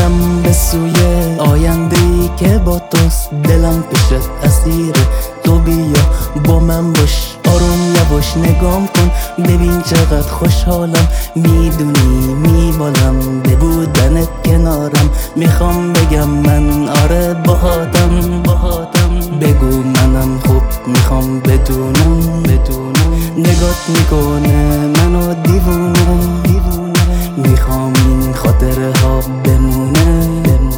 میرم به سوی آینده‌ای که با توست. دلم پیشت اسیره، تو بیا با من باش. آروم یواش نگام کن، ببین چقدر خوشحالم. میدونی میبالم به بودنت کنارم. میخوام بگم من آره باهاتم. بگو منم خوب میخوام بدونم. نگات میکنه منو دیوونه. میخوام این خاطره ها بمونه.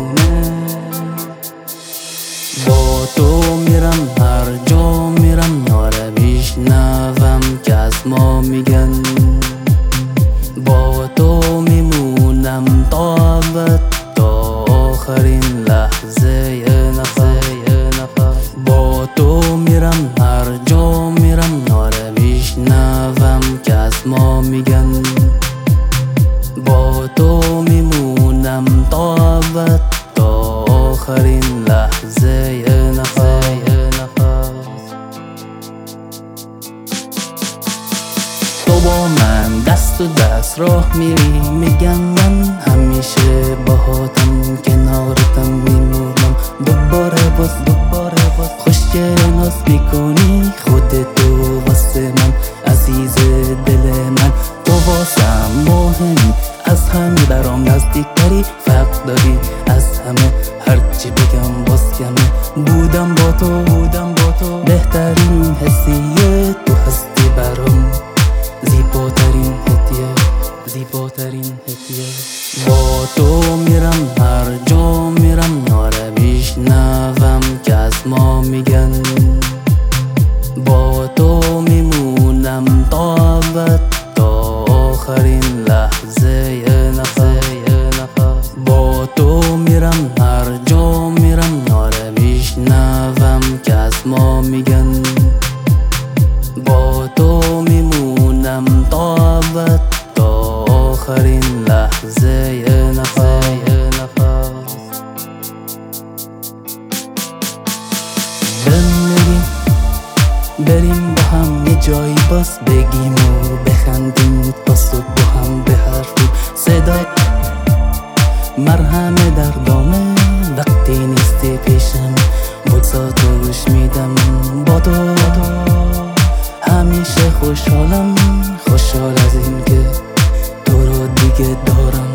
با تو میرم هر جا میرم، آره میشنوم که از ما میگن. با تو میمونم تا ابد، تا آخرین لحظه نفس. با تو میرم هر جا میرم، آره میشنوم که از ما میگن. با تو میمونم تا ابد، تا آخرین لحظه نفس. تو با من دست و دست راه میری، میگم من همیشه باهاتم، کنارتم میمونم. دوباره باز خوشگل ناز میکنی خودتو واسه من، عزیز دل من. تو واسم مهمی، از همه برام نزدیکتری. فرق داری از همه، هرچی بگم باز کمه. بودم با تو بهترین حسیه، تو هستی برام زیباترین هدیه. با تو میرم هر جا میرم، آره میشنوم که از ما میگن. با تو میمونم تا ابد، تا آخرین لحظه نفس. با تو میرم هر جا میرم، آره میشنوم که از ما میگن. با تو میمونم تا ابد، تا آخرین لحظه نفس. بریم با هم یه جایی باز، بگیم و بخندیم تا صبح با هم بحرفیم. صدات مرهم دردامه، وقتی نیستی پیشم بگذاتو گوش میدم. با تو همیشه خوشحال از این که تو رو دیگه دارم.